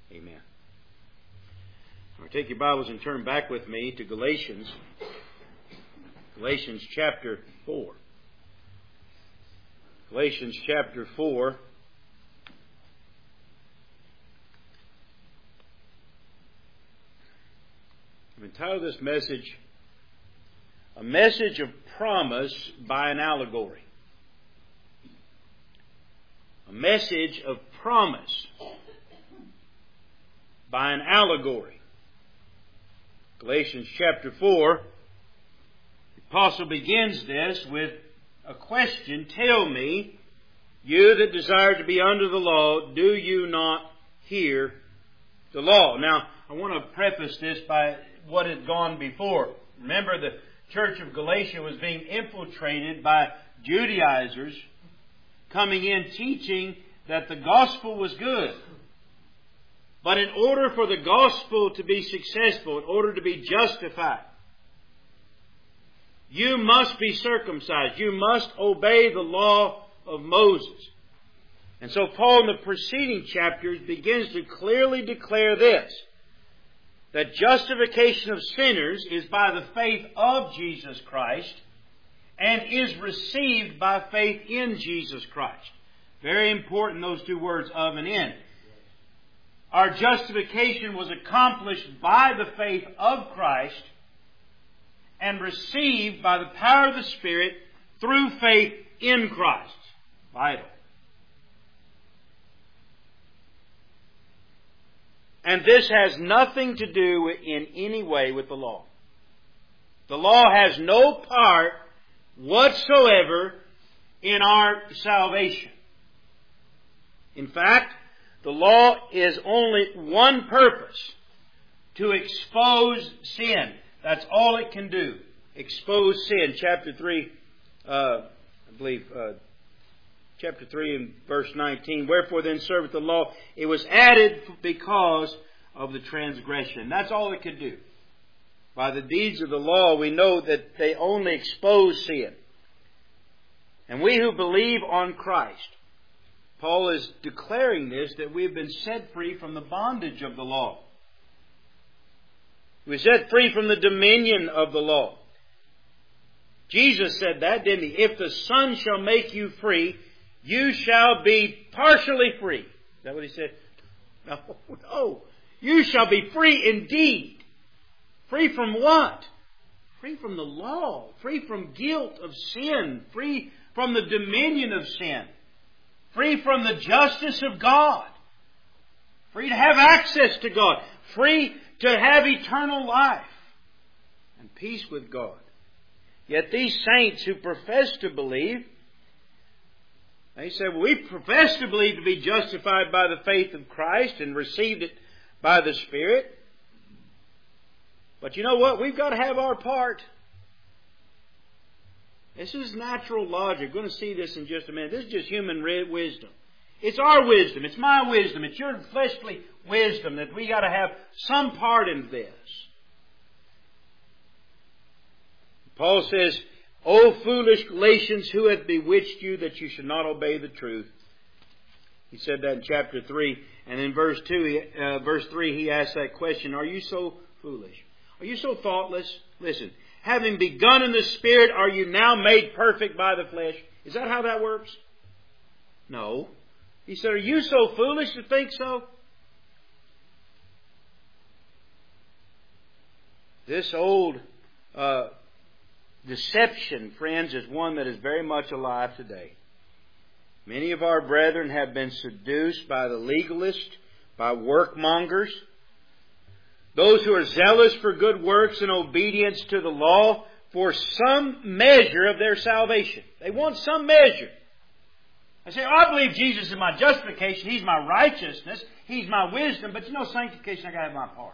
Amen. Now take your Bibles and turn back with me to Galatians. Galatians chapter 4. Galatians chapter 4. I've entitled this message, A Message of Promise by an Allegory. A message of promise by an allegory. Galatians chapter 4, the apostle begins this with a question. Tell me, you that desire to be under the law, do you not hear the law? Now, I want to preface this by what had gone before. Remember, the church of Galatia was being infiltrated by Judaizers coming in teaching that the gospel was good. But in order for the gospel to be successful, in order to be justified, you must be circumcised. You must obey the law of Moses. And so Paul in the preceding chapters begins to clearly declare this, that justification of sinners is by the faith of Jesus Christ and is received by faith in Jesus Christ. Very important, those two words, of and in. Our justification was accomplished by the faith of Christ and received by the power of the Spirit through faith in Christ. Vital. And this has nothing to do in any way with the law. The law has no part whatsoever in our salvation. In fact, the law is only one purpose: to expose sin. That's all it can do. Expose sin. Chapter 3, chapter 3 and verse 19. Wherefore then serveth the law? It was added because of the transgression. That's all it could do. By the deeds of the law, we know that they only expose sin. And we who believe on Christ, Paul is declaring this, that we have been set free from the bondage of the law. We're set free from the dominion of the law. Jesus said that, didn't He? If the Son shall make you free, you shall be partially free. Is that what He said? No. You shall be free indeed. Free from what? Free from the law. Free from guilt of sin. Free from the dominion of sin. Free from the justice of God. Free to have access to God. Free to have eternal life and peace with God. Yet these saints who profess to believe, they say, well, we profess to believe to be justified by the faith of Christ and received it by the Spirit. But you know what? We've got to have our part. This is natural logic. We're going to see this in just a minute. This is just human wisdom. It's our wisdom. It's my wisdom. It's your fleshly wisdom that we got to have some part in this. Paul says, O foolish Galatians, who hath bewitched you that you should not obey the truth? He said that in chapter 3. And in verse 3, he asked that question, are you so foolish? Are you so thoughtless? Listen. Having begun in the Spirit, are you now made perfect by the flesh? Is that how that works? No. He said, are you so foolish to think so? This old deception, friends, is one that is very much alive today. Many of our brethren have been seduced by the legalist, by workmongers, those who are zealous for good works and obedience to the law for some measure of their salvation. They want some measure. I say, I believe Jesus is my justification. He's my righteousness. He's my wisdom. But you know, sanctification, I got to have my part.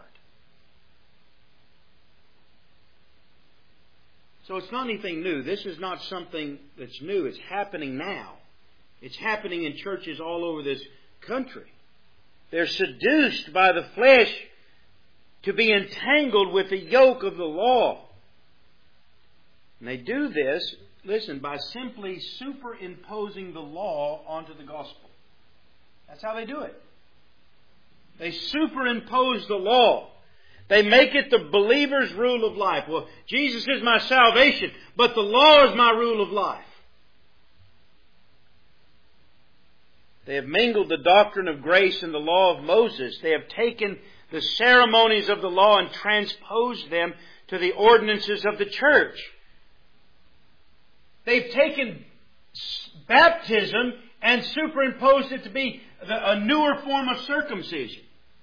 So it's not anything new. This is not something that's new. It's happening now. It's happening in churches all over this country. They're seduced by the flesh to be entangled with the yoke of the law. And they do this, listen, by simply superimposing the law onto the gospel. That's how they do it. They superimpose the law. They make it the believer's rule of life. Well, Jesus is my salvation, but the law is my rule of life. They have mingled the doctrine of grace and the law of Moses. They have taken the ceremonies of the law and transposed them to the ordinances of the church. They've taken baptism and superimposed it to be a newer form of circumcision.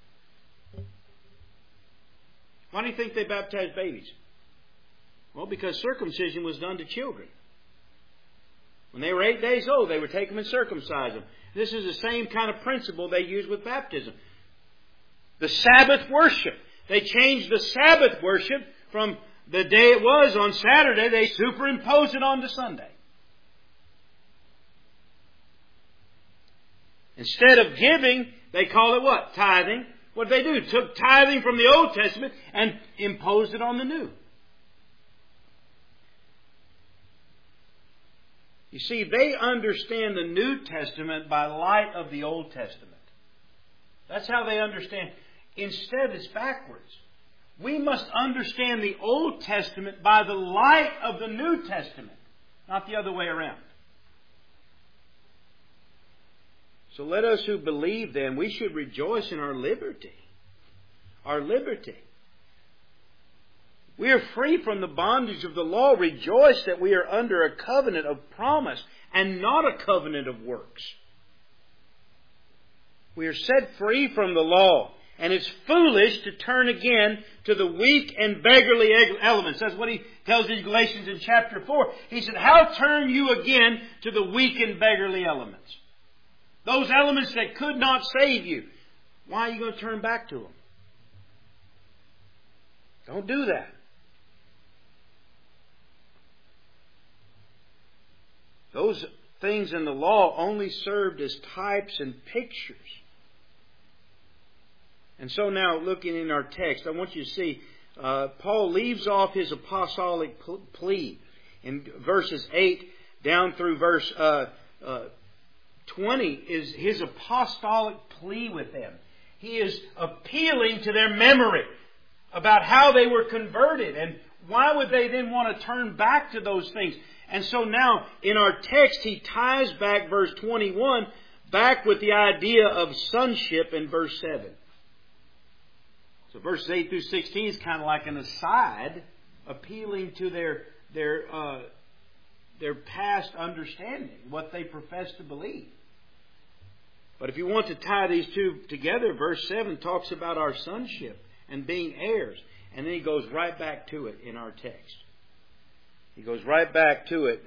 Why do you think they baptized babies? Well, because circumcision was done to children. When they were 8 days old, they would take them and circumcise them. This is the same kind of principle they use with baptism. The Sabbath worship. They changed the Sabbath worship from the day it was on Saturday. They superimposed it onto Sunday. Instead of giving, they call it what? Tithing. What did they do? Took tithing from the Old Testament and imposed it on the New. You see, they understand the New Testament by light of the Old Testament. That's how they understand. Instead, it's backwards. We must understand the Old Testament by the light of the New Testament, not the other way around. So let us who believe then, we should rejoice in our liberty. Our liberty. We are free from the bondage of the law. Rejoice that we are under a covenant of promise and not a covenant of works. We are set free from the law. And it's foolish to turn again to the weak and beggarly elements. That's what he tells these Galatians in chapter 4. He said, how turn you again to the weak and beggarly elements? Those elements that could not save you. Why are you going to turn back to them? Don't do that. Those things in the law only served as types and pictures. And so now, looking in our text, I want you to see, Paul leaves off his apostolic plea in verses 8 down through verse 20 is his apostolic plea with them. He is appealing to their memory about how they were converted and why would they then want to turn back to those things. And so now, in our text, he ties back verse 21 back with the idea of sonship in verse 7. So verses 8 through 16 is kind of like an aside, appealing to their past understanding, what they profess to believe. But if you want to tie these two together, verse 7 talks about our sonship and being heirs. And then he goes right back to it in our text. He goes right back to it.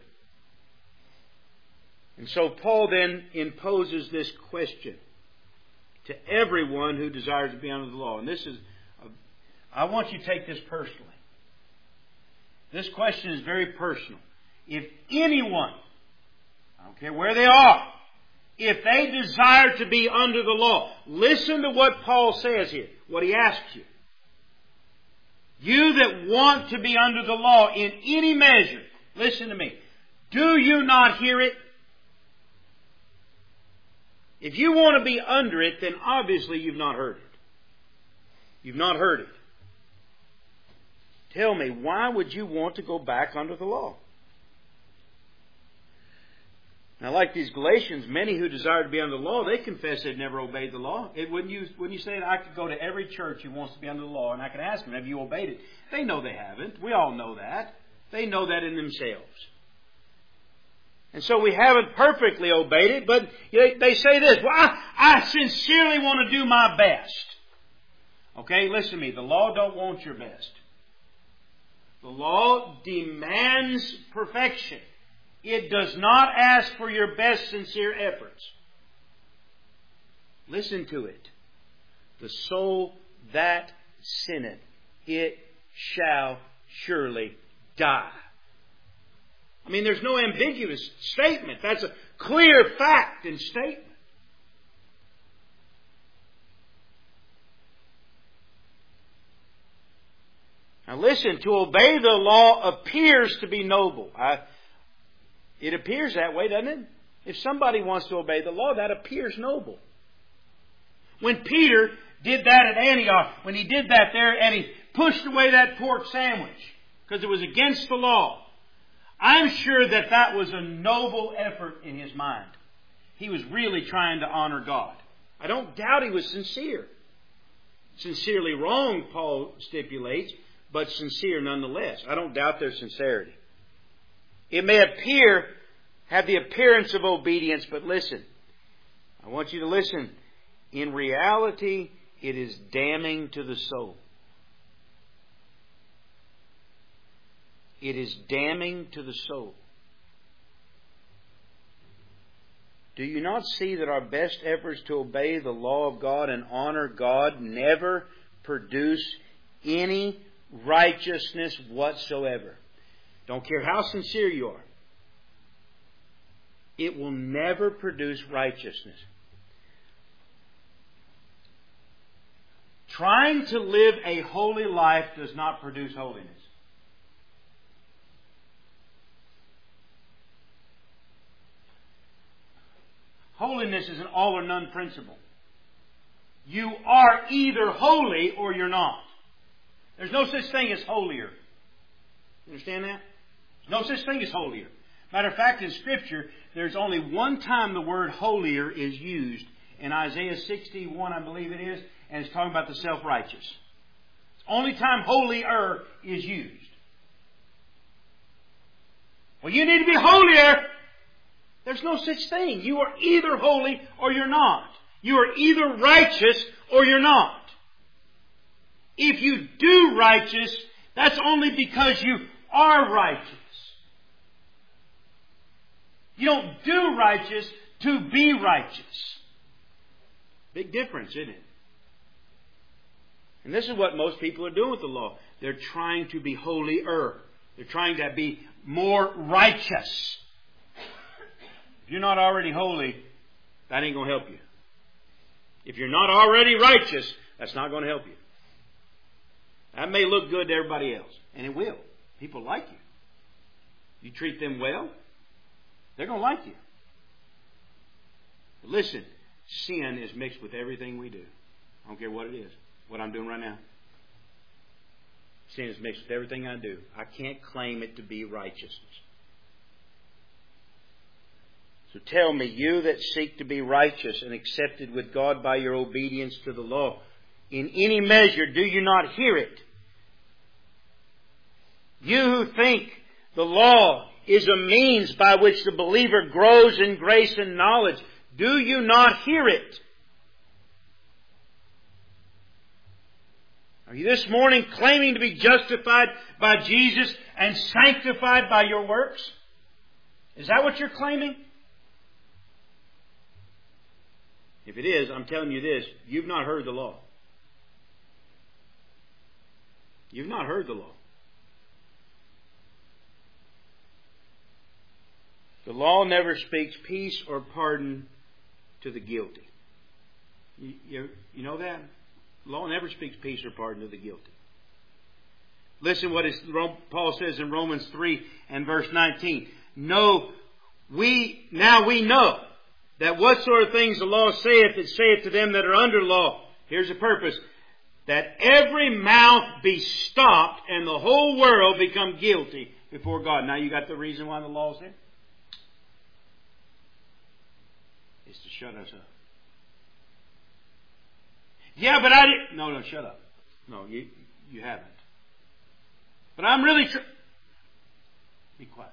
And so Paul then imposes this question to everyone who desires to be under the law. And this is, I want you to take this personally. This question is very personal. If anyone, I don't care where they are, if they desire to be under the law, listen to what Paul says here, what he asks you. You that want to be under the law in any measure, listen to me. Do you not hear it? If you want to be under it, then obviously you've not heard it. You've not heard it. Tell me, why would you want to go back under the law? Now, like these Galatians, many who desire to be under the law, they confess they've never obeyed the law. Wouldn't you say that I could go to every church who wants to be under the law and I could ask them, have you obeyed it? They know they haven't. We all know that. They know that in themselves. And so we haven't perfectly obeyed it, but they say this, well, I sincerely want to do my best. Okay, listen to me. The law don't want your best. The law demands perfection. It does not ask for your best sincere efforts. Listen to it. The soul that sinneth, it shall surely die. I mean, there's no ambiguous statement. That's a clear fact and statement. Now listen, to obey the law appears to be noble. It appears that way, doesn't it? If somebody wants to obey the law, that appears noble. When Peter did that at Antioch, when he did that there and he pushed away that pork sandwich because it was against the law, I'm sure that that was a noble effort in his mind. He was really trying to honor God. I don't doubt he was sincere. Sincerely wrong, Paul stipulates, but sincere nonetheless. I don't doubt their sincerity. It may have the appearance of obedience, but listen. I want you to listen. In reality, it is damning to the soul. It is damning to the soul. Do you not see that our best efforts to obey the law of God and honor God never produce any righteousness whatsoever? Don't care how sincere you are. It will never produce righteousness. Trying to live a holy life does not produce holiness. Holiness is an all or none principle. You are either holy or you're not. There's no such thing as holier. You understand that? There's no such thing as holier. Matter of fact, in Scripture, there's only one time the word holier is used. In Isaiah 61, I believe it is, and it's talking about the self-righteous. It's the only time holier is used. Well, you need to be holier. There's no such thing. You are either holy or you're not. You are either righteous or you're not. If you do righteous, that's only because you are righteous. You don't do righteous to be righteous. Big difference, isn't it? And this is what most people are doing with the law. They're trying to be holier. They're trying to be more righteous. If you're not already holy, that ain't going to help you. If you're not already righteous, that's not going to help you. That may look good to everybody else, and it will. People like you. You treat them well, they're going to like you. But listen, sin is mixed with everything we do. I don't care what it is. What I'm doing right now. Sin is mixed with everything I do. I can't claim it to be righteousness. So tell me, you that seek to be righteous and accepted with God by your obedience to the law, in any measure do you not hear it? You who think the law is a means by which the believer grows in grace and knowledge, do you not hear it? Are you this morning claiming to be justified by Jesus and sanctified by your works? Is that what you're claiming? If it is, I'm telling you this, you've not heard the law. You've not heard the law. The law never speaks peace or pardon to the guilty. You know that? The law never speaks peace or pardon to the guilty. Listen what Paul says in Romans 3 and verse 19. We know that what sort of things the law saith, it saith to them that are under law. Here's the purpose. That every mouth be stopped and the whole world become guilty before God. Now you got the reason why the law's there? It's to shut us up. Yeah, but I didn't. No, shut up. No, you haven't. But I'm really Be quiet.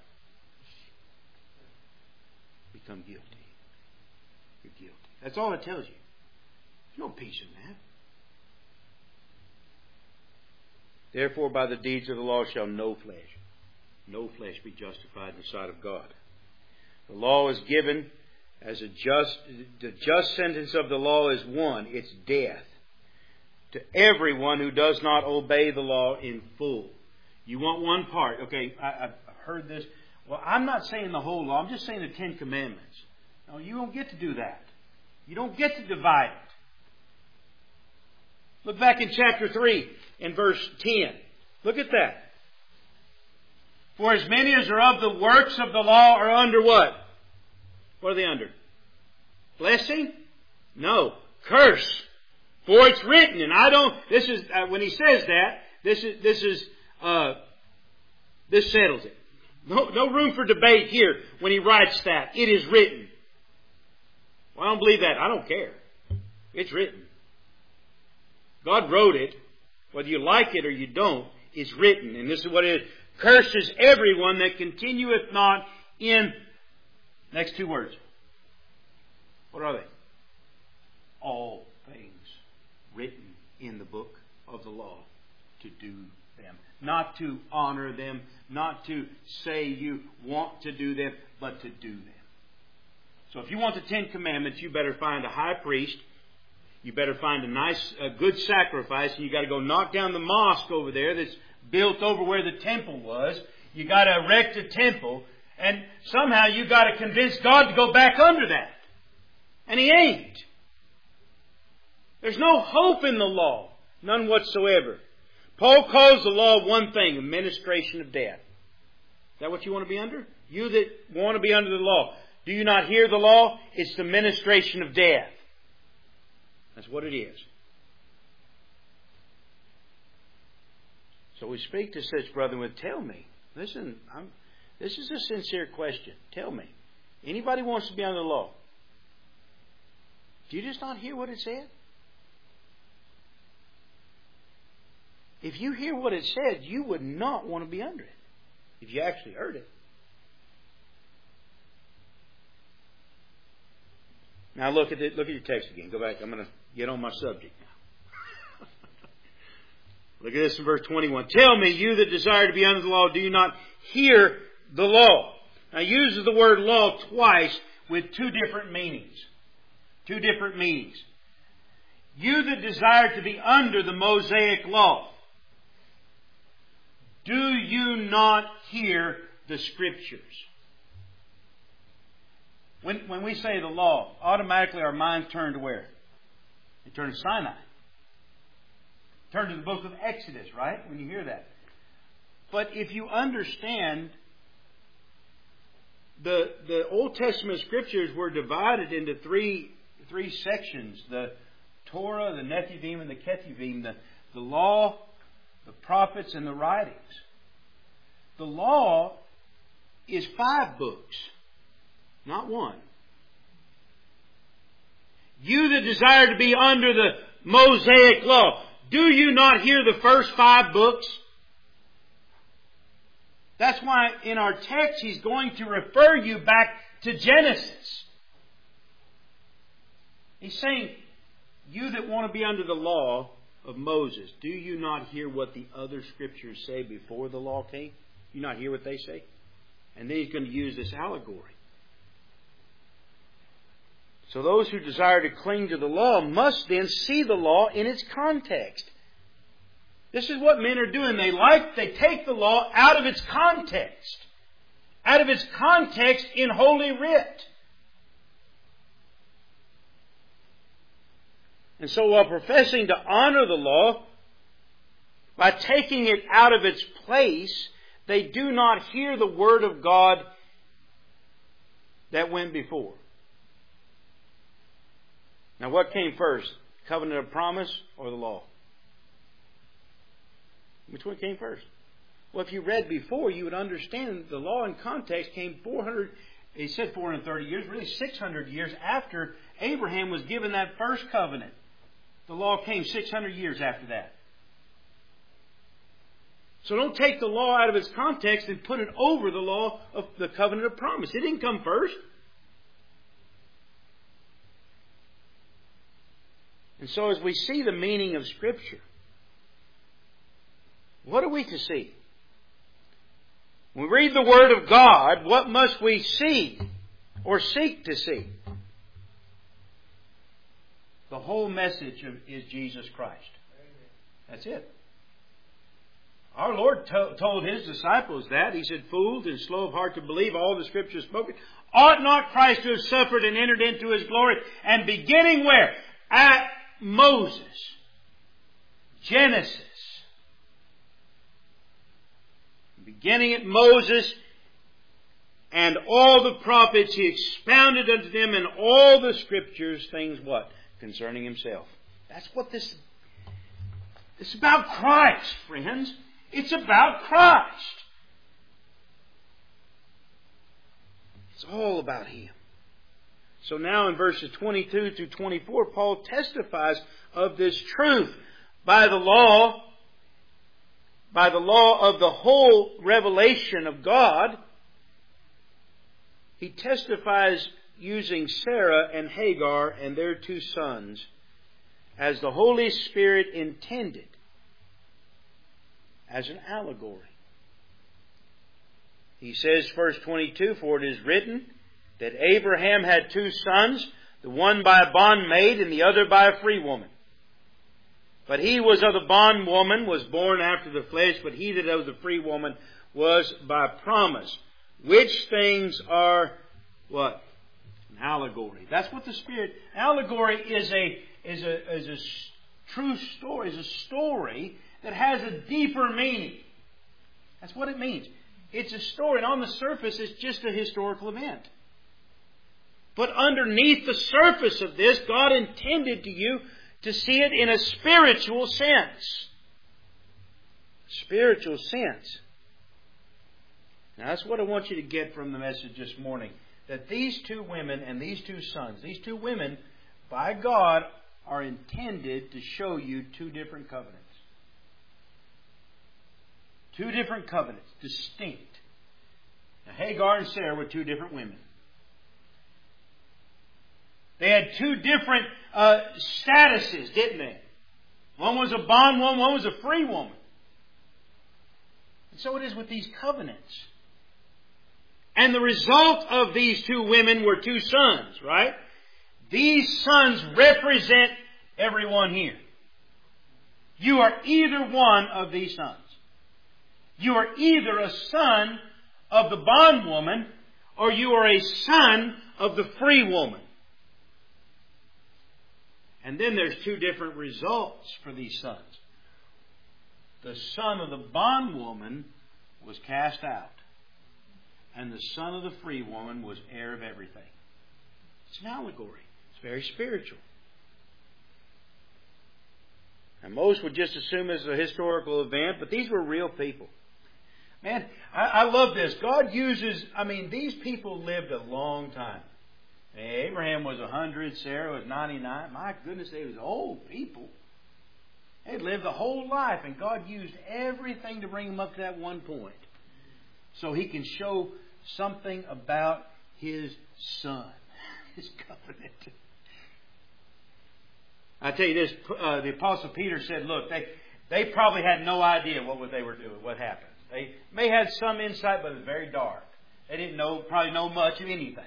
Become guilty. You're guilty. That's all it tells you. There's no peace in that. Therefore, by the deeds of the law shall no flesh be justified in the sight of God. The law is given as the just sentence of the law is one. It's death to everyone who does not obey the law in full. You want one part. Okay, I've heard this. Well, I'm not saying the whole law. I'm just saying the 10 Commandments. No, you don't get to do that. You don't get to divide it. Look back in chapter 3 in verse 10. Look at that. For as many as are of the works of the law are under what? What are they under? Blessing? No. Curse. For it's written, and I don't, this is, when he says that, this settles it. No room for debate here when he writes that. It is written. Well, I don't believe that. I don't care. It's written. God wrote it. Whether you like it or you don't, it's written. And this is what it is. Cursed is everyone that continueth not in... Next two words. What are they? All things written in the book of the law to do them. Not to honor them. Not to say you want to do them, but to do them. So if you want the Ten Commandments, you better find a high priest. You better find a good sacrifice. And you got to go knock down the mosque over there that's built over where the temple was. You got to erect a temple. And somehow you got to convince God to go back under that. And He ain't. There's no hope in the law. None whatsoever. Paul calls the law one thing, administration of death. Is that what you want to be under? You that want to be under the law. Do you not hear the law? It's the ministration of death. That's what it is. So we speak to such brethren with, tell me. Listen, this is a sincere question. Tell me. Anybody wants to be under the law? Do you just not hear what it said? If you hear what it said, you would not want to be under it. If you actually heard it. Now look at your text again. Go back. I'm going to get on my subject now. Look at this in verse 21. Tell me, you that desire to be under the law, do you not hear the law? Now he uses the word law twice with two different meanings. Two different meanings. You that desire to be under the Mosaic law, do you not hear the Scriptures? When we say the law, automatically our minds turn to where? They turn to Sinai. Turn to the book of Exodus, right? When you hear that. But if you understand, the Old Testament Scriptures were divided into three sections. The Torah, the Nethidim, and the Ketuvim. The law, the prophets, and the writings. The law is 5 books. Not one. You that desire to be under the Mosaic law, do you not hear the first 5 books? That's why in our text he's going to refer you back to Genesis. He's saying, you that want to be under the law of Moses, do you not hear what the other Scriptures say before the law came? You not hear what they say? And then he's going to use this allegory. So those who desire to cling to the law must then see the law in its context. This is what men are doing. They take the law out of its context. Out of its context in Holy Writ. And so while professing to honor the law, by taking it out of its place, they do not hear the Word of God that went before. Now what came first? Covenant of promise or the law? Which one came first? Well, if you read before, you would understand the law in context came 430 years, really 600 years after Abraham was given that first covenant. The law came 600 years after that. So don't take the law out of its context and put it over the law of the covenant of promise. It didn't come first. And so as we see the meaning of Scripture, what are we to see? When we read the Word of God, what must we see or seek to see? The whole message is Jesus Christ. That's it. Our Lord told His disciples that. He said, fools and slow of heart to believe all the Scriptures spoken. Ought not Christ to have suffered and entered into His glory? And beginning where? At Moses. Genesis. Beginning at Moses and all the prophets, He expounded unto them in all the Scriptures things what? Concerning Himself. That's what this... It's about Christ, friends. It's about Christ. It's all about Him. So now in verses 22 through 24, Paul testifies of this truth by the law of the whole revelation of God. He testifies using Sarah and Hagar and their two sons as the Holy Spirit intended, as an allegory. He says, verse 22, "For it is written that Abraham had two sons, the one by a bondmaid and the other by a free woman. But he was of the bondwoman, was born after the flesh, but he that of the free woman was by promise. Which things are," what? An allegory. That's what the Spirit... Allegory is a true story, is a story that has a deeper meaning. That's what it means. It's a story, and on the surface it's just a historical event. But underneath the surface of this, God intended you to see it in a spiritual sense. Spiritual sense. Now that's what I want you to get from the message this morning. That these two women and these two sons, these two women, by God, are intended to show you two different covenants. Two different covenants, distinct. Now, Hagar and Sarah were two different women. They had two different statuses, didn't they? One was a bondwoman, one was a free woman. And so it is with these covenants. And the result of these two women were two sons, right? These sons represent everyone here. You are either one of these sons. You are either a son of the bondwoman or you are a son of the free woman. And then there's two different results for these sons. The son of the bondwoman was cast out. And the son of the free woman was heir of everything. It's an allegory. It's very spiritual. And most would just assume it's a historical event, but these were real people. Man, I love this. God uses, these people lived a long time. Abraham was 100, Sarah was 99. My goodness, they was old people. They lived a whole life, and God used everything to bring them up to that one point. So He can show something about His Son, His covenant. I tell you this, the Apostle Peter said, look, they probably had no idea what they were doing, what happened. They may have had some insight, but it was very dark. They didn't probably know much of anything.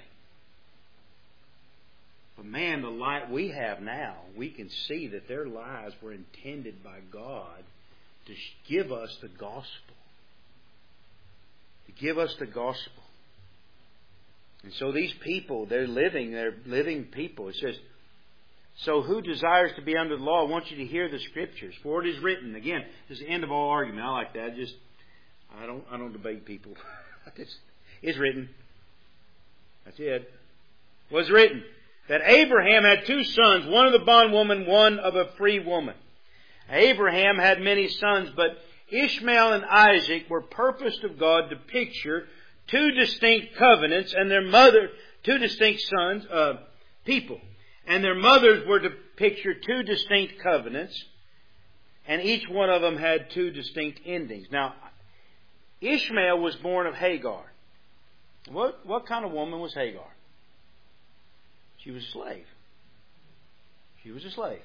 But man, the light we have now, we can see that their lives were intended by God to give us the gospel. To give us the gospel. And so these people, they're living people. It says, "So who desires to be under the law?" I want you to hear the Scriptures. "For it is written." Again, this is the end of all argument. I like that. I don't debate people. It's written. That's it. It was written that Abraham had two sons, one of the bondwoman, one of a free woman. Abraham had many sons, but Ishmael and Isaac were purposed of God to picture two distinct covenants and two distinct people. And their mothers were to picture two distinct covenants, and each one of them had two distinct endings. Now, Ishmael was born of Hagar. What kind of woman was Hagar? She was a slave. She was a slave.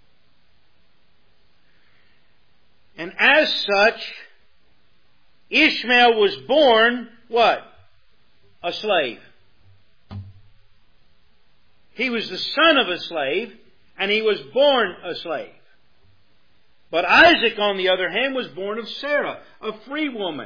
And as such, Ishmael was born, what? A slave. He was the son of a slave, and he was born a slave. But Isaac, on the other hand, was born of Sarah, a free woman.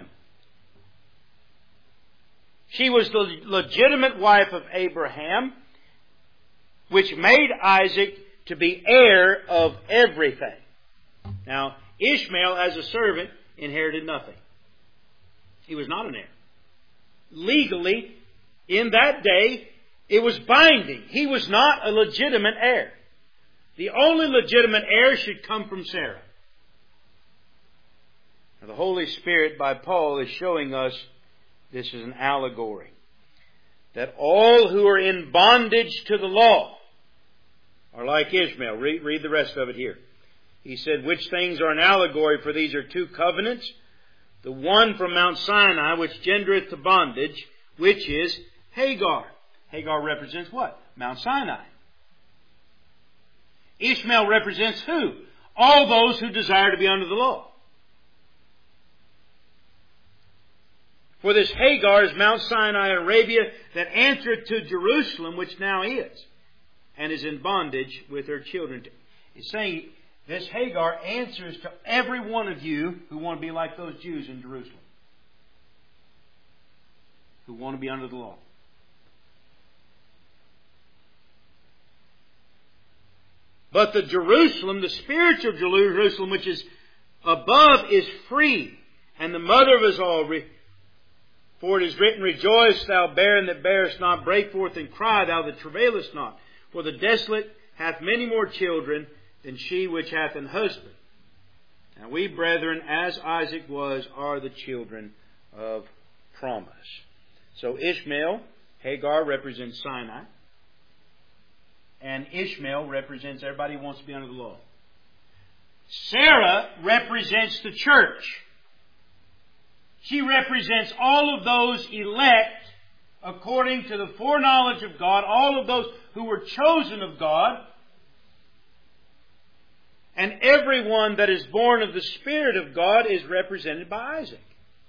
She was the legitimate wife of Abraham, which made Isaac to be heir of everything. Now, Ishmael, as a servant, inherited nothing. He was not an heir. Legally, in that day, it was binding. He was not a legitimate heir. The only legitimate heir should come from Sarah. Now, the Holy Spirit, by Paul, is showing us this is an allegory. That all who are in bondage to the law are like Ishmael. Read the rest of it here. He said, which things are an allegory, for these are two covenants. The one from Mount Sinai, which gendereth to bondage, which is Hagar. Hagar represents what? Mount Sinai. Ishmael represents who? All those who desire to be under the law. For this Hagar is Mount Sinai in Arabia, that answereth to Jerusalem, which now is, and is in bondage with her children. He's saying this Hagar answers to every one of you who want to be like those Jews in Jerusalem, who want to be under the law. But the Jerusalem, the spiritual Jerusalem, which is above, is free, and the mother of us all. For it is written, rejoice, thou barren that bearest not, break forth and cry, thou that travailest not. For the desolate hath many more children than she which hath an husband. And we, brethren, as Isaac was, are the children of promise. So Ishmael, Hagar represents Sinai. And Ishmael represents everybody who wants to be under the law. Sarah represents the church. She represents all of those elect according to the foreknowledge of God, all of those who were chosen of God, and everyone that is born of the Spirit of God is represented by Isaac.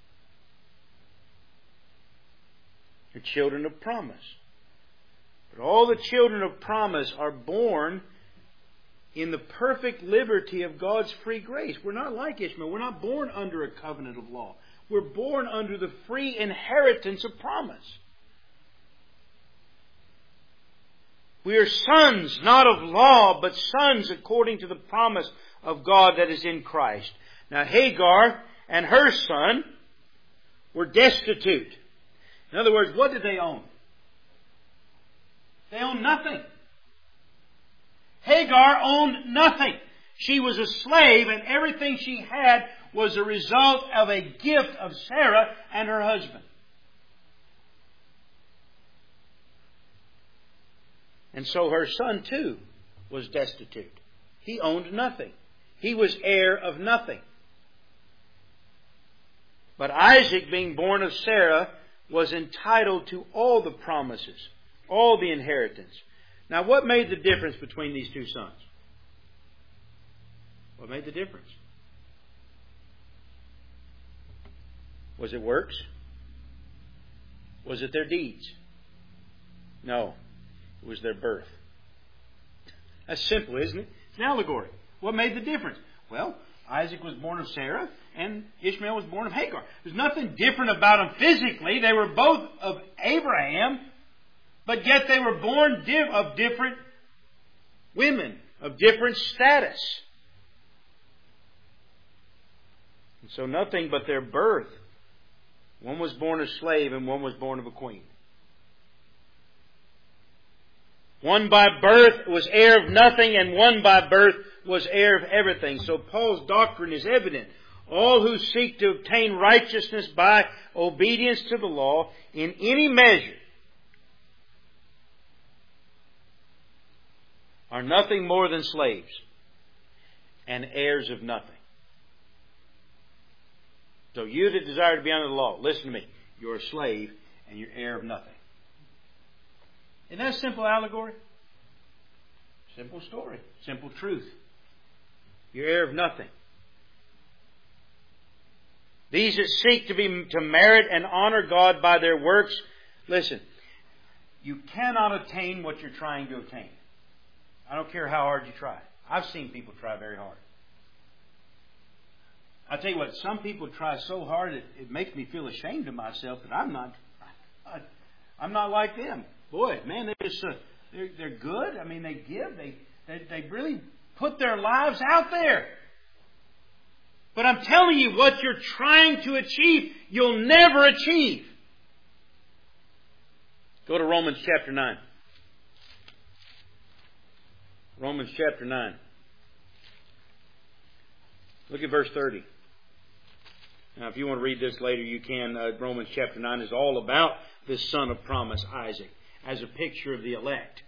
The children of promise. But all the children of promise are born in the perfect liberty of God's free grace. We're not like Ishmael. We're not born under a covenant of law. We're born under the free inheritance of promise. We are sons, not of law, but sons according to the promise of God that is in Christ. Now Hagar and her son were destitute. In other words, what did they own? They owned nothing. Hagar owned nothing. She was a slave, and everything she had was a result of a gift of Sarah and her husband. And so her son too was destitute. He owned nothing. He was heir of nothing. But Isaac, being born of Sarah, was entitled to all the promises, all the inheritance. Now, what made the difference between these two sons? What made the difference? Was it works? Was it their deeds? No. It was their birth. That's simple, isn't it? It's an allegory. What made the difference? Well, Isaac was born of Sarah and Ishmael was born of Hagar. There's nothing different about them physically. They were both of Abraham, but yet they were born of different women, of different status. And so nothing but their birth. One was born a slave and one was born of a queen. One by birth was heir of nothing, and one by birth was heir of everything. So Paul's doctrine is evident. All who seek to obtain righteousness by obedience to the law in any measure are nothing more than slaves and heirs of nothing. So you that desire to be under the law, listen to me. You're a slave and you're heir of nothing. Isn't that a simple allegory? Simple story. Simple truth. You're heir of nothing. These that seek to merit and honor God by their works, listen, you cannot attain what you're trying to attain. I don't care how hard you try. I've seen people try very hard. I tell you what, some people try so hard it makes me feel ashamed of myself that I'm not like them. Boy, man, they're good. I mean, they give. They really put their lives out there. But I'm telling you, what you're trying to achieve, you'll never achieve. Go to Romans chapter 9. Romans chapter 9. Look at verse 30. Now, if you want to read this later, you can. Romans chapter 9 is all about this son of promise, Isaac, as a picture of the elect.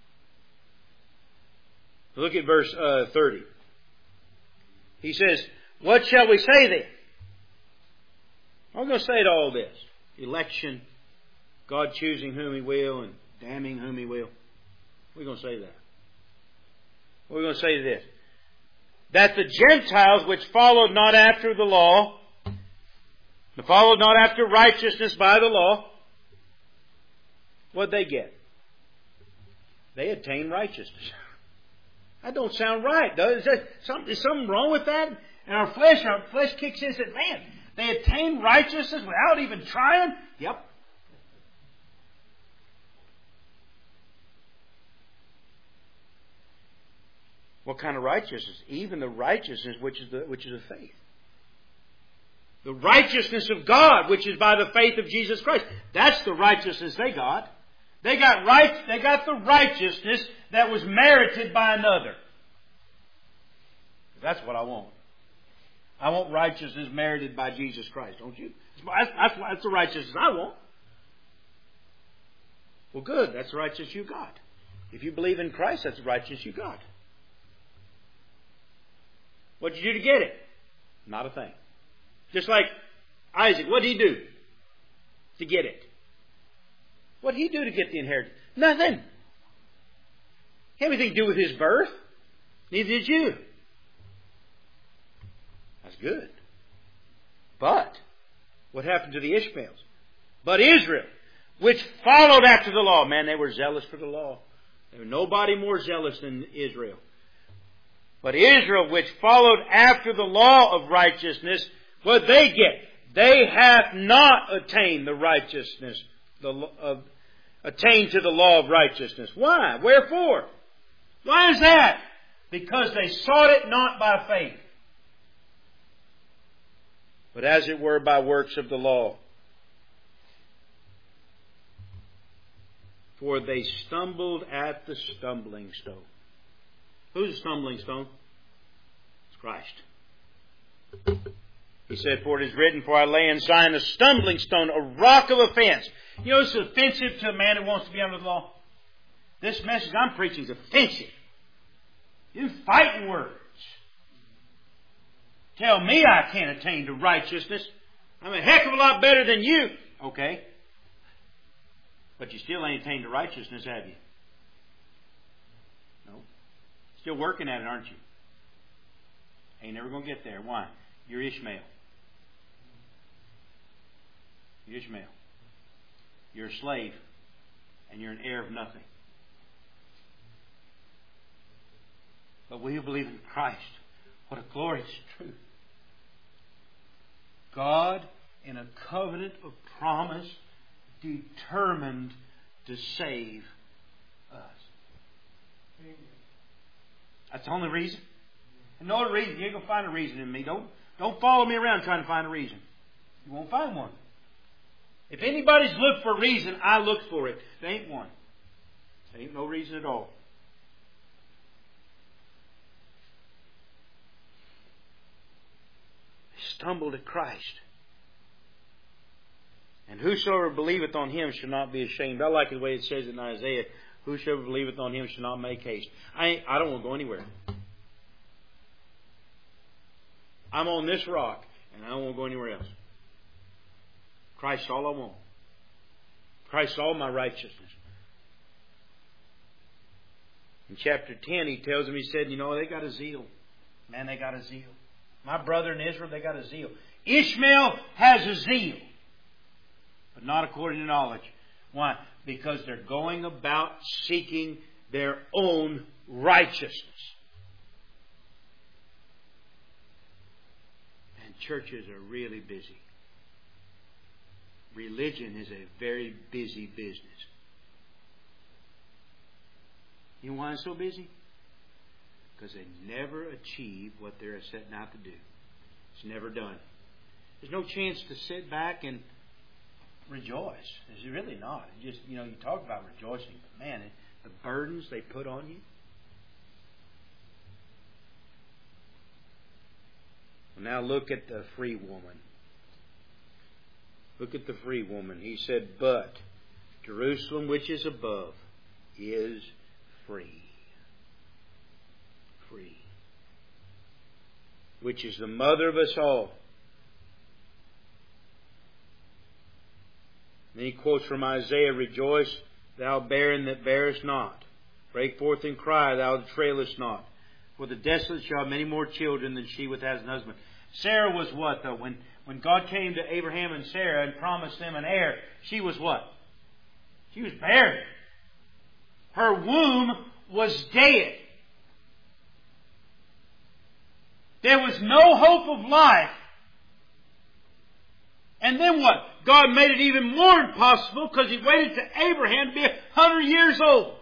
Look at verse 30. He says, what shall we say then? I'm going to say to all this. Election, God choosing whom He will and damning whom He will. We're going to say that. We're going to say this. That the Gentiles which followed not after the law, followed not after righteousness by the law, what'd they get? They attained righteousness. That don't sound right, does it? Is something wrong with that? And our flesh kicks in and says, man, they attained righteousness without even trying? Yep. What kind of righteousness? Even the righteousness which is of faith. The righteousness of God, which is by the faith of Jesus Christ. That's the righteousness they got. They got the righteousness that was merited by another. That's what I want. I want righteousness merited by Jesus Christ, don't you? That's the righteousness I want. Well, good. That's the righteousness you got. If you believe in Christ, that's the righteousness you got. What did you do to get it? Not a thing. Just like Isaac, what did he do to get it? What did he do to get the inheritance? Nothing. He had anything to do with his birth. Neither did you. That's good. But what happened to the Ishmaels? But Israel, which followed after the law. Man, they were zealous for the law. There was nobody more zealous than Israel. But Israel, which followed after the law of righteousness, what they get? They have not attained the righteousness, attained to the law of righteousness. Why? Wherefore? Why is that? Because they sought it not by faith, but as it were by works of the law. For they stumbled at the stumbling stone. Who's the stumbling stone? It's Christ. He said, for it is written, for I lay in Zion a stumbling stone, a rock of offense. You know, it's offensive to a man who wants to be under the law. This message I'm preaching is offensive. You're fighting words. Tell me I can't attain to righteousness. I'm a heck of a lot better than you. Okay. But you still ain't attained to righteousness, have you? No. Still working at it, aren't you? Ain't never going to get there. Why? You're Ishmael. You're Ishmael. You're a slave. And you're an heir of nothing. But will you believe in Christ? What a glorious truth. God, in a covenant of promise, determined to save us. That's the only reason. And no other reason. You ain't going to find a reason in me. Don't follow me around trying to find a reason. You won't find one. If anybody's looked for a reason, I look for it. There ain't one. There ain't no reason at all. Stumbled at Christ. And whosoever believeth on Him shall not be ashamed. I like the way it says in Isaiah, whosoever believeth on Him shall not make haste. I don't want to go anywhere. I'm on this rock, and I don't want to go anywhere else. Christ's all I want. Christ's all my righteousness. In chapter 10, he tells them, he said, you know, they got a zeal. Man, they got a zeal. My brother in Israel, they got a zeal. Ishmael has a zeal, but not according to knowledge. Why? Because they're going about seeking their own righteousness. And churches are really busy. Religion is a very busy business. You know why it's so busy? Because they never achieve what they're setting out to do. It's never done. There's no chance to sit back and rejoice. There's really not. It's just, you talk about rejoicing, but man, the burdens they put on you. Now look at the free woman. Look at the free woman. He said, but Jerusalem which is above is free. Free. Which is the mother of us all. Then he quotes from Isaiah, rejoice, thou barren that bearest not. Break forth and cry, thou that trailest not. For the desolate shall have many more children than she which has an husband. Sarah was what, though? When God came to Abraham and Sarah and promised them an heir, she was what? She was barren. Her womb was dead. There was no hope of life. And then what? God made it even more impossible because He waited to Abraham to be 100 years old.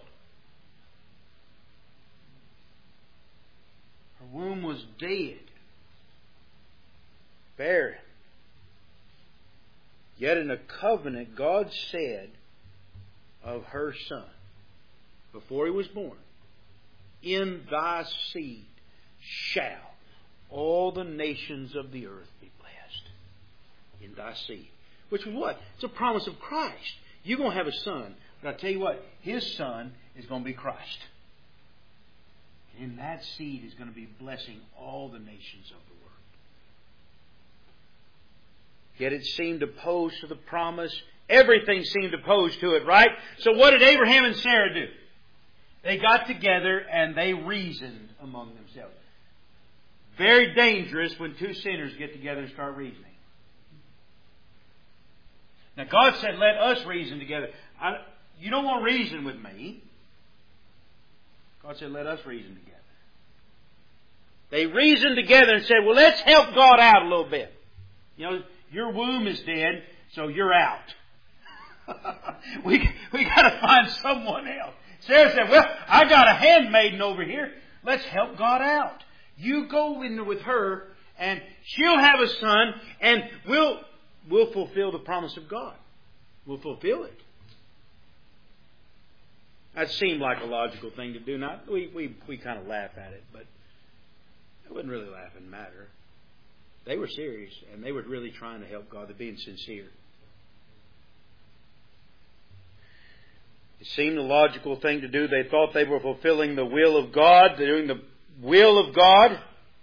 Her womb was dead. Barren. Yet in a covenant, God said of her son, before he was born, in thy seed shall all the nations of the earth be blessed. In thy seed. Which was what? It's a promise of Christ. You're going to have a son. But I tell you what, his son is going to be Christ. In that seed is going to be blessing all the nations of the world. Yet it seemed opposed to the promise. Everything seemed opposed to it, right? So what did Abraham and Sarah do? They got together and they reasoned among themselves. Very dangerous when two sinners get together and start reasoning. Now God said, let us reason together. You don't want to reason with me. God said, let us reason together. They reasoned together and said, well, let's help God out a little bit. You know, your womb is dead, so you're out. we got to find someone else. Sarah said, well, I got a handmaiden over here. Let's help God out. You go in with her, and she'll have a son, and we'll fulfill the promise of God. We'll fulfill it. That seemed like a logical thing to do. Not we kind of laugh at it, but it wasn't really laughing matter. They were serious, and they were really trying to help God. They're being sincere. It seemed a logical thing to do. They thought they were fulfilling the will of God. They're doing the will of God.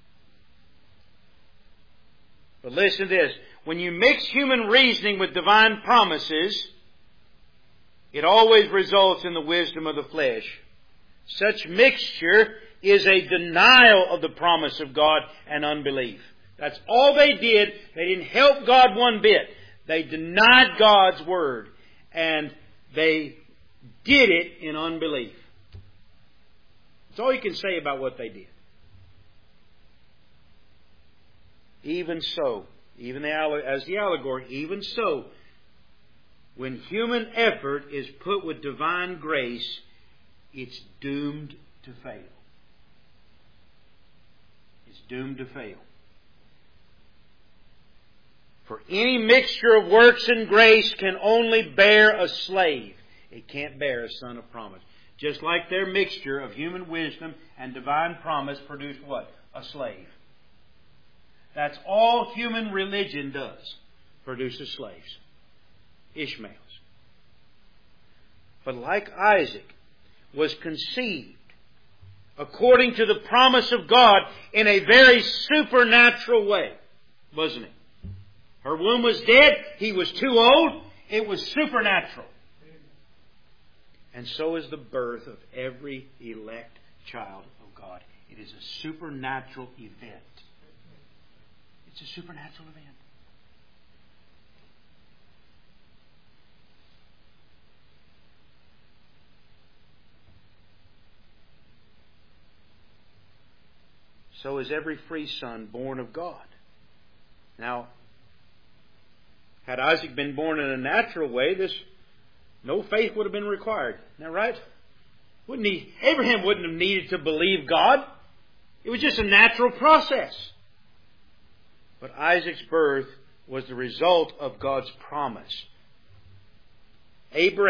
But listen to this. When you mix human reasoning with divine promises, it always results in the wisdom of the flesh. Such mixture is a denial of the promise of God and unbelief. That's all they did. They didn't help God one bit. They denied God's word. And they did it in unbelief. That's all you can say about what they did. Even so, as the allegory, even so, when human effort is put with divine grace, it's doomed to fail. It's doomed to fail. For any mixture of works and grace can only bear a slave. It can't bear a son of promise. Just like their mixture of human wisdom and divine promise produced what? A slave. That's all human religion does. Produces slaves. Ishmaels. But like Isaac was conceived according to the promise of God in a very supernatural way, wasn't it? Her womb was dead. He was too old. It was supernatural. And so is the birth of every elect child of God. It is a supernatural event. It's a supernatural event. So is every free son born of God. Now, had Isaac been born in a natural way, no faith would have been required. Isn't that right? Abraham wouldn't have needed to believe God. It was just a natural process. But Isaac's birth was the result of God's promise.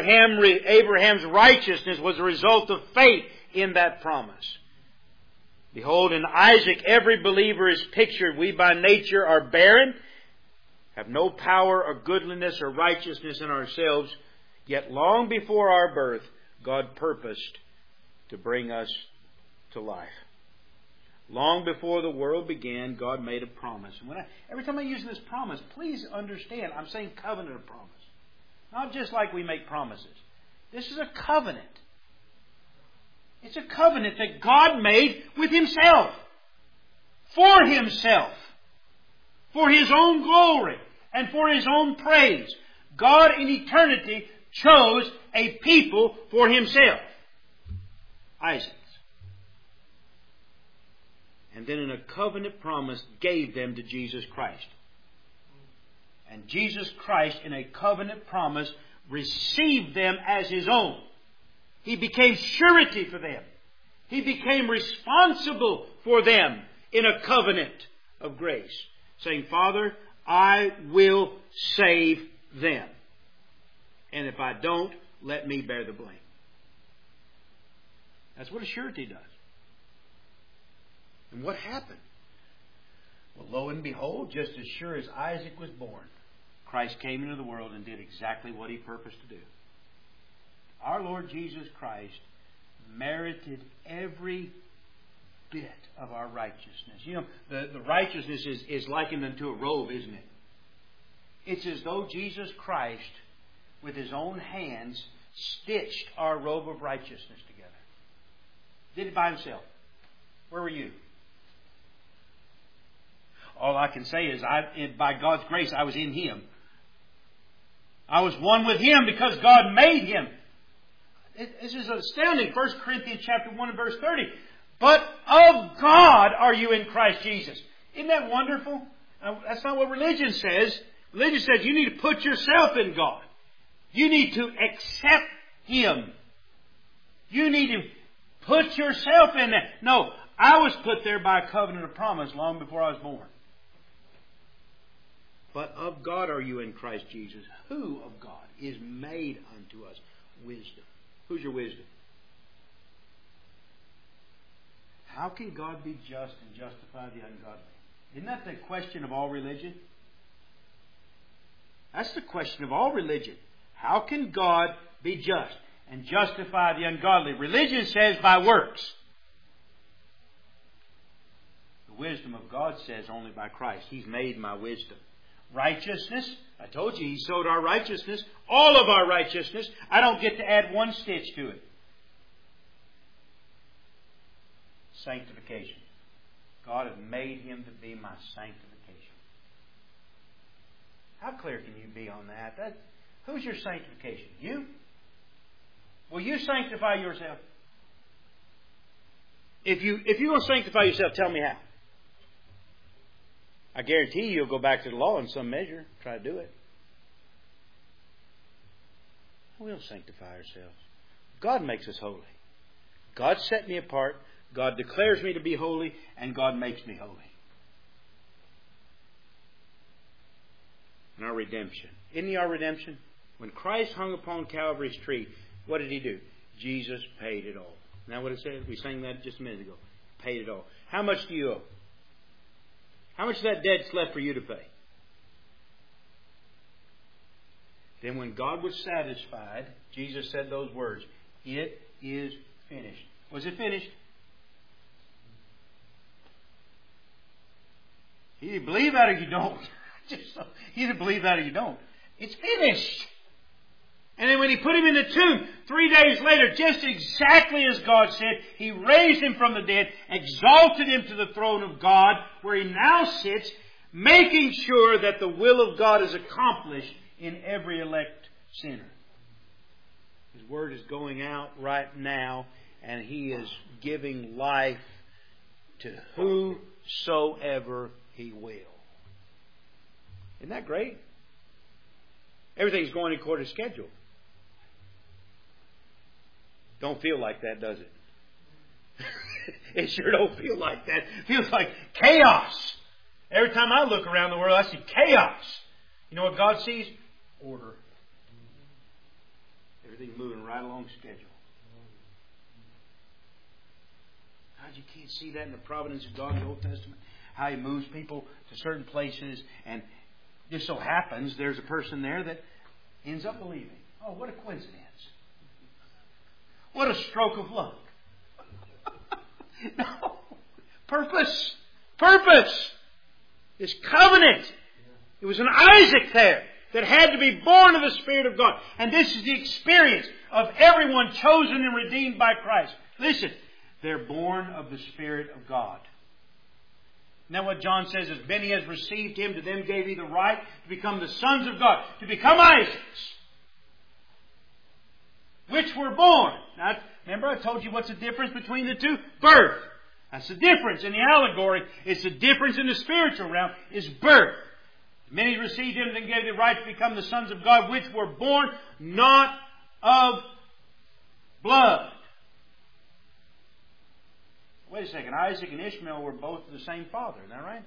Abraham's righteousness was a result of faith in that promise. Behold, in Isaac every believer is pictured. We by nature are barren, have no power or goodliness or righteousness in ourselves, yet long before our birth, God purposed to bring us to life. Long before the world began, God made a promise. And every time I use this promise, please understand, I'm saying covenant of promise. Not just like we make promises. This is a covenant. It's a covenant that God made with Himself. For Himself. For His own glory. And for His own praise. God in eternity chose a people for Himself. Isaac. And then in a covenant promise gave them to Jesus Christ. And Jesus Christ in a covenant promise received them as His own. He became surety for them. He became responsible for them in a covenant of grace. Saying, Father, I will save them. And if I don't, let me bear the blame. That's what a surety does. And what happened? Well, lo and behold, just as sure as Isaac was born, Christ came into the world and did exactly what He purposed to do. Our Lord Jesus Christ merited every bit of our righteousness. You know, the righteousness is likened unto a robe, isn't it? It's as though Jesus Christ, with His own hands, stitched our robe of righteousness together. Did it by Himself. Where were you? All I can say is, by God's grace, I was in Him. I was one with Him because God made Him. This is astounding. 1 Corinthians chapter 1 and verse 30. But of God are you in Christ Jesus. Isn't that wonderful? Now, that's not what religion says. Religion says you need to put yourself in God. You need to accept Him. You need to put yourself in there. No, I was put there by a covenant of promise long before I was born. But of God are you in Christ Jesus. Who of God is made unto us wisdom? Who's your wisdom? How can God be just and justify the ungodly? Isn't that the question of all religion? That's the question of all religion. How can God be just and justify the ungodly? Religion says by works. The wisdom of God says only by Christ. He's made my wisdom. Righteousness, I told you He sowed our righteousness, all of our righteousness. I don't get to add one stitch to it. Sanctification. God has made Him to be my sanctification. How clear can you be on that? Who's your sanctification? You? Will you sanctify yourself? If you're going to sanctify yourself, tell me how. I guarantee you'll go back to the law in some measure. Try to do it. We'll sanctify ourselves. God makes us holy. God set me apart. God declares me to be holy. And God makes me holy. And our redemption. Isn't He our redemption? When Christ hung upon Calvary's tree, what did He do? Jesus paid it all. Now what it says? We sang that just a minute ago. Paid it all. How much do you owe? How much of that debt's left for you to pay? Then when God was satisfied, Jesus said those words, "It is finished." Was it finished? You either believe that or you don't. You either believe that or you don't. It's finished. And then when He put Him in the tomb, 3 days later, just exactly as God said, He raised Him from the dead, exalted Him to the throne of God, where He now sits, making sure that the will of God is accomplished in every elect sinner. His Word is going out right now, and He is giving life to whosoever He will. Isn't that great? Everything's going according to schedule. Don't feel like that, does it? It sure don't feel like that. It feels like chaos. Every time I look around the world, I see chaos. You know what God sees? Order. Everything moving right along schedule. Sometimes you can't see that in the providence of God in the Old Testament. How He moves people to certain places, and just so happens there's a person there that ends up believing. Oh, what a coincidence. What a stroke of luck. No. Purpose. Purpose. This covenant. It was an Isaac there that had to be born of the Spirit of God. And this is the experience of everyone chosen and redeemed by Christ. Listen, they're born of the Spirit of God. Now what John says is, many has received Him, to them gave He the right to become the sons of God, to become Isaacs, which were born. Now, remember I told you what's the difference between the two? Birth. That's the difference in the allegory. It's the difference in the spiritual realm is birth. Many received Him, then gave the right to become the sons of God, which were born not of blood. Wait a second. Isaac and Ishmael were both the same father. Isn't that right?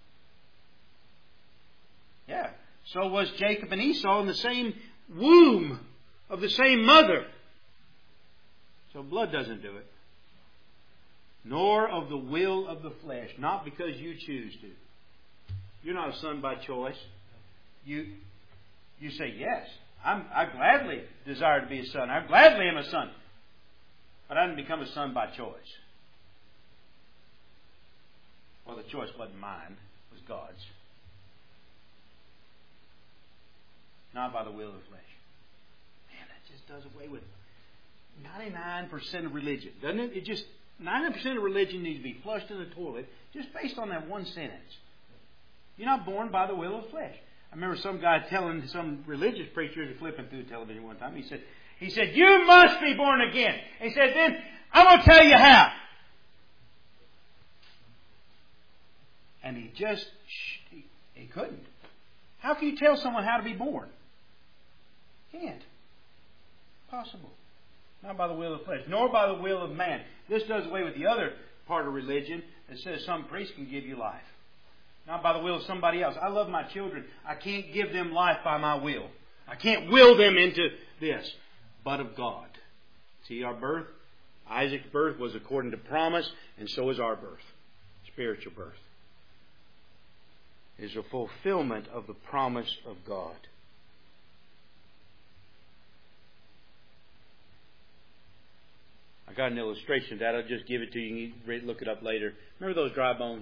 Yeah. So was Jacob and Esau in the same womb of the same mother. So blood doesn't do it. Nor of the will of the flesh. Not because you choose to. You're not a son by choice. You say, yes, I gladly desire to be a son. I gladly am a son. But I didn't become a son by choice. Well, the choice wasn't mine. It was God's. Not by the will of the flesh. Man, that just does away with 99% of religion. Doesn't it? It just, 99% of religion needs to be flushed in the toilet just based on that one sentence. You're not born by the will of the flesh. I remember some guy telling some religious preacher, flipping through television one time, he said, you must be born again. He said, then I'm going to tell you how. And he couldn't. How can you tell someone how to be born? Can't. Possible. Not by the will of the flesh, nor by the will of man. This does away with the other part of religion that says some priest can give you life. Not by the will of somebody else. I love my children. I can't give them life by my will. I can't will them into this. But of God. See, our birth, Isaac's birth was according to promise, and so is our birth. Spiritual birth. It is a fulfillment of the promise of God. I got an illustration of that. I'll just give it to you. You can look it up later. Remember those dry bones?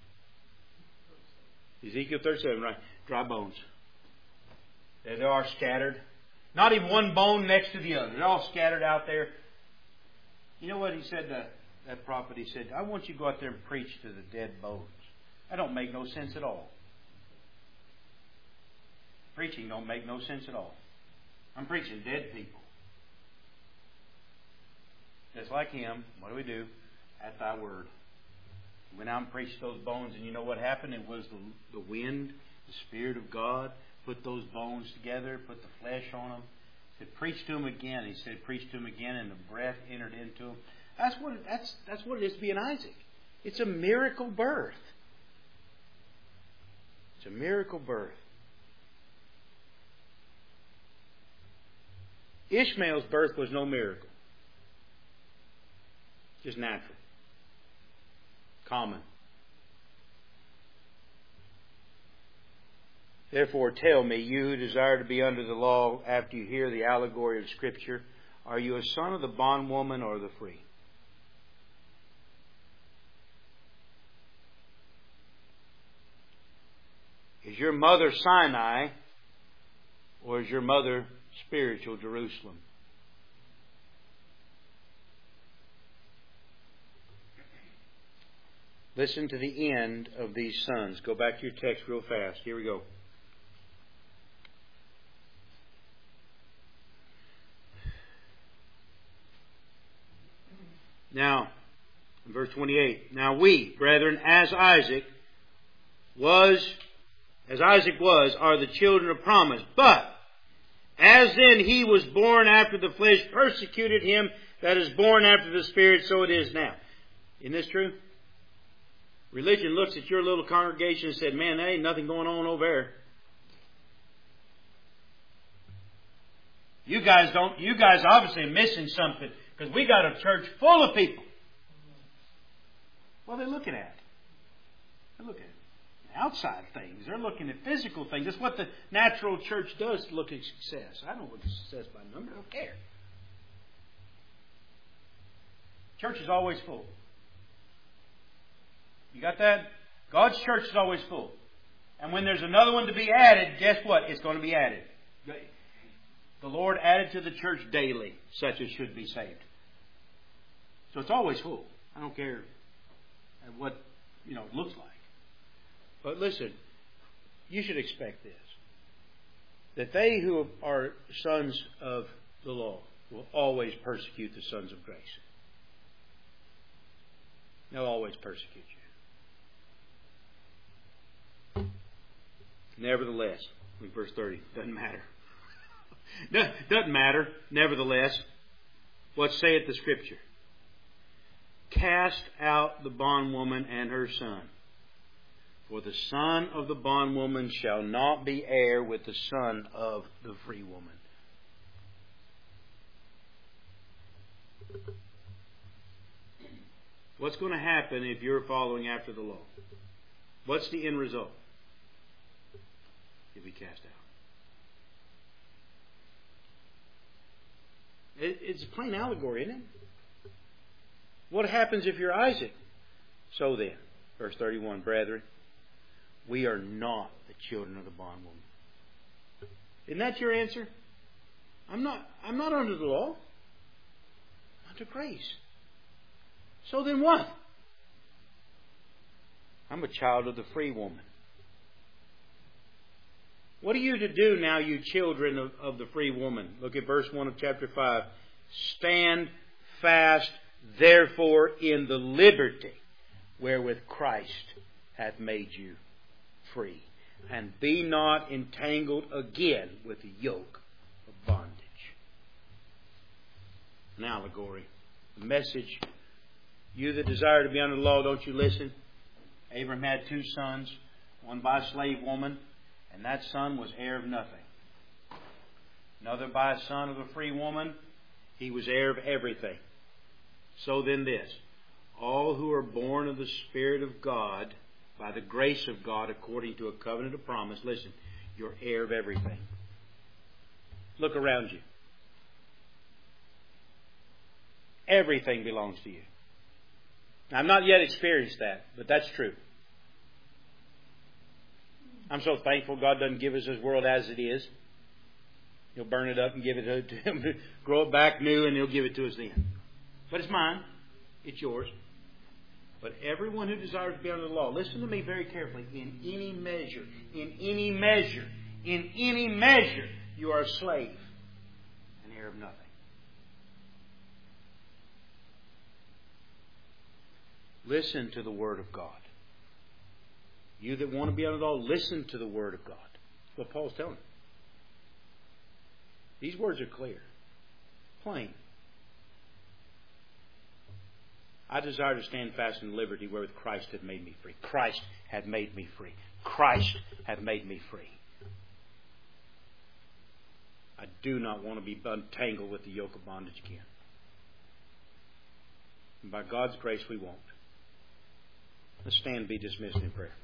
Ezekiel 37, right? Dry bones. They are scattered. Not even one bone next to the other. They're all scattered out there. You know what he said to that prophet? He said, I want you to go out there and preach to the dead bones. That don't make no sense at all. Preaching don't make no sense at all. I'm preaching dead people. Just like him, what do? At thy word. Went out and preached those bones, and you know what happened? It was the wind, the Spirit of God, put those bones together, put the flesh on them. He said, preach to them again. He said, preach to them again, and the breath entered into them. That's what it is to be an Isaac. It's a miracle birth. It's a miracle birth. Ishmael's birth was no miracle. Just natural. Common. Therefore tell me, you who desire to be under the law after you hear the allegory of Scripture, are you a son of the bondwoman or the free? Is your mother Sinai, or is your mother spiritual Jerusalem? Listen to the end of these sons. Go back to your text real fast. Here we go. Now, verse 28. Now we, brethren, as Isaac was, are the children of promise. But, as then he was born after the flesh, persecuted him that is born after the Spirit, so it is now. Isn't this true? Religion looks at your little congregation and said, man, there ain't nothing going on over there. You guys obviously are missing something, because we got a church full of people. What are they looking at? They're looking at outside things. They're looking at physical things. That's what the natural church does to look at success. I don't look at success by number. I don't care. Church is always full. You got that? God's church is always full. And when there's another one to be added, guess what? It's going to be added. The Lord added to the church daily such as should be saved. So it's always full. I don't care what it looks like. But listen, you should expect this. That they who are sons of the law will always persecute the sons of grace. They'll always persecute you. Nevertheless, in verse 30, doesn't matter. Doesn't matter. Nevertheless, what saith the Scripture? Cast out the bondwoman and her son. For the son of the bondwoman shall not be heir with the son of the free woman. What's going to happen if you're following after the law? What's the end result? You'll be cast out. It's a plain allegory, isn't it? What happens if you're Isaac? So then, verse 31, brethren, we are not the children of the bondwoman. Isn't that your answer? I'm not under the law. I'm under grace. So then what? I'm a child of the free woman. What are you to do now, you children of the free woman? Look at verse 1 of chapter 5. Stand fast, therefore, in the liberty wherewith Christ hath made you free. And be not entangled again with the yoke of bondage. An allegory. The message. You that desire to be under the law, don't you listen? Abraham had 2 sons, one by a slave woman, and that son was heir of nothing. Another by a son of a free woman, he was heir of everything. So then this, all who are born of the Spirit of God, by the grace of God, according to a covenant of promise, listen, you're heir of everything. Look around you. Everything belongs to you. Now, I've not yet experienced that, but that's true. I'm so thankful God doesn't give us this world as it is. He'll burn it up and give it to Him, grow it back new, and He'll give it to us then. But it's mine. It's yours. But everyone who desires to be under the law, listen to me very carefully. In any measure, you are a slave and heir of nothing. Listen to the Word of God. You that want to be under the law, listen to the Word of God. That's what Paul's telling. These words are clear. Plain. I desire to stand fast in liberty wherewith Christ hath made me free. Christ hath made me free. Christ hath made me free. I do not want to be entangled with the yoke of bondage again. And by God's grace, we won't. Let's stand and be dismissed in prayer.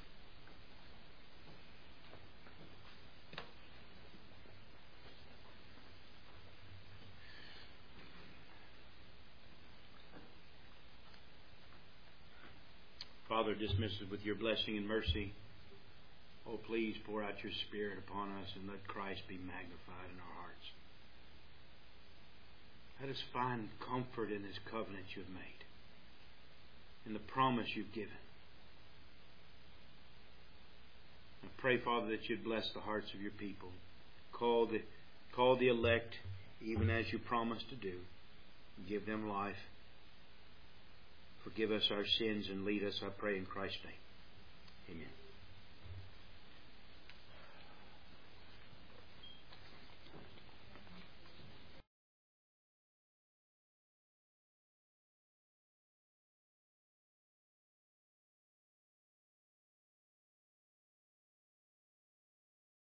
Father, dismiss us with your blessing and mercy. Oh, please pour out your Spirit upon us and let Christ be magnified in our hearts. Let us find comfort in this covenant you have made, in the promise you've given. I pray, Father, that you'd bless the hearts of your people. Call the elect, even as you promised to do. Give them life. Forgive us our sins and lead us, I pray, in Christ's name. Amen.